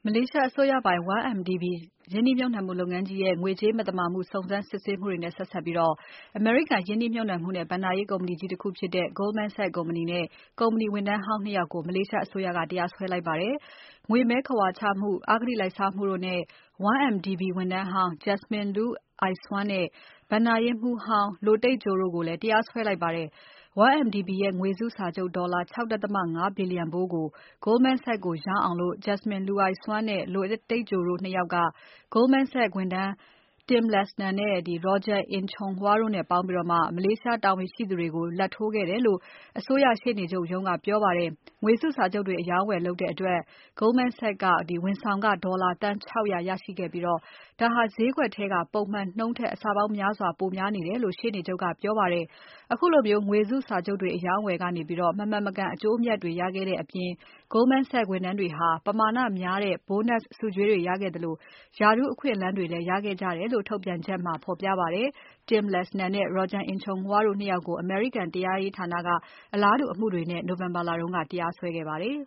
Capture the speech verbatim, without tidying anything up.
မလေးရှားအစိုးရပိုင် one M D B ရင်းနှီးမြှုပ်နှံမှုလုပ်ငန်းကြီးရဲ့ ငွေကြေးမသမာမှု စုံစမ်းစစ်ဆေးမှုတွေနဲ့ ဆက်စပ်ပြီး အမေရိကန်ရင်းနှီးမြှုပ်နှံမှုနဲ့ ဘဏ္ဍာရေးကုမ္ပဏီကြီးတခုဖြစ်တဲ့ Goldman Sachs ကုမ္ပဏီနဲ့ ကုမ္ပဏီဝန်ထမ်းဟောင်း ၂ ယောက်ကို မလေးရှားအစိုးရက တရားစွဲလိုက်ပါတယ်။ ငွေမည်းခဝါချမှု၊ အဂတိလိုက်စားမှုတို့နဲ့ one M D B ဝန်ထမ်းဟောင်း Jasmine Lu Iswan နဲ့ ဘဏ္ဍာရေးမှူးဟောင်း Loh Teck Joe တို့ကိုလည်း တရားစွဲလိုက်ပါတယ်။ one M D B ရဲ့ ငွေစုစာချုပ် ဒေါ်လာ ၆.၅ ဘီလျံဖိုးကို Goldman Sachs ကိုရောင်းအောင် Jasmine Lu Iswan နဲ့ Loh Teck Joe တို့ ၂ ယောက်က Goldman Sachs ဝန်ထမ်း Tim Lelsner နဲ့ Roger In Chong Hua တို့နဲ့ပေါင်းပြီး မလေးရှားတာဝန်ရှိသူတွေကို လာဘ်ထိုးခဲ့တယ်လို့ အစိုးရရှေ့နေချုပ်ရုံးက ပြောပါတယ်။ ငွေစုစာချုပ်တွေ အရောင်းအဝယ်လုပ်တဲ့အတွက် Goldman Sachs ကဝန်ဆောင်ခ ဒေါ်လာသန်း ၆၀၀ ရရှိခဲ့ပြီး ဒါဟာ ဈေးကွက်ထဲက ပုံမှန်နှုန်းထက် အဆပေါင်းများစွာ ပိုများနေတယ်လို့ ရှေ့နေချုပ်က ပြောပါတယ်။ ခုလိုငွေစုစာချုပ်တွေ အရောင်းအဝယ်ကနေ မမှန်မကန် အကျိုးအမြတ်တွေ ရခဲ့တဲ့အပြင် Goldman Sachs ဝန်ထမ်းတွေဟာ ပမာဏများတဲ့ Bonus ဆုကြေးတွေရခဲ့သလို ရာထူးအခွင့်အလမ်းတွေလည်း ရခဲ့ကြတယ်လို့ ထုတ်ပြန်ချက်မှာ ဖော်ပြပါတယ်။ Tim Lelsner နဲ့ Roger In Chong Hua တို့ ၂ ယောက်ကို အမေရိကန်တရားရေးဌာနက အလားတူအမှုတွေနဲ့ နိုဝင်ဘာလက တရားစွဲခဲ့ပါတယ်